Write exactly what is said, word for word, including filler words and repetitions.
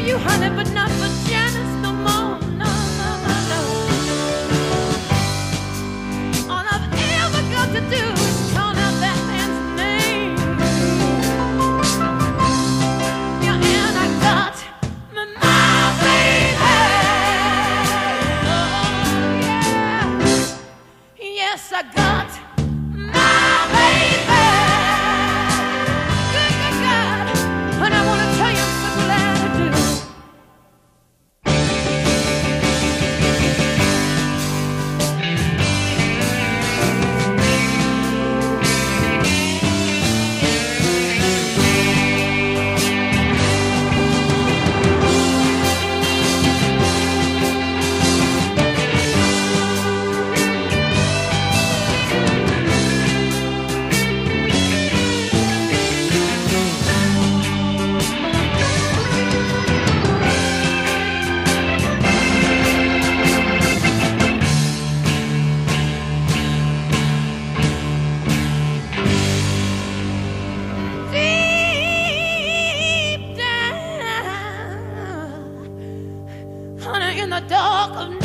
you, honey, but not for Janice no more. No, no, no, no. All I've ever got to do is call out that man's name. Yeah, and I got my, my baby. Oh, yeah. Yes, I got my baby. Good, good, God. And I want to tell you, I'm so glad I do. Deep down, honey, in the dark of